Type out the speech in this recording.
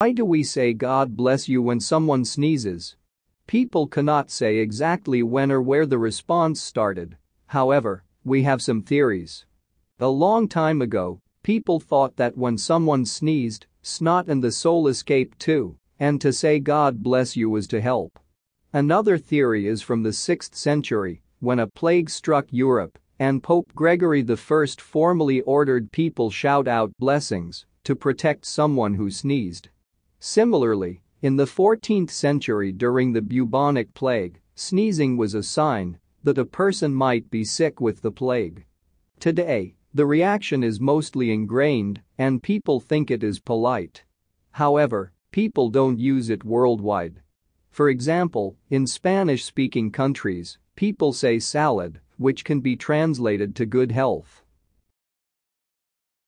Why do we say God bless you when someone sneezes? People cannot say exactly when or where the response started. However, we have some theories. A long time ago, people thought that when someone sneezed, snot and the soul escaped too, and to say God bless you was to help. Another theory is from the 6th century, when a plague struck Europe, and Pope Gregory I formally ordered people shout out blessings to protect someone who sneezed. Similarly, in the 14th century during the bubonic plague, sneezing was a sign that a person might be sick with the plague. Today, the reaction is mostly ingrained and people think it is polite. However, people don't use it worldwide. For example, in Spanish-speaking countries, people say salad, which can be translated to good health.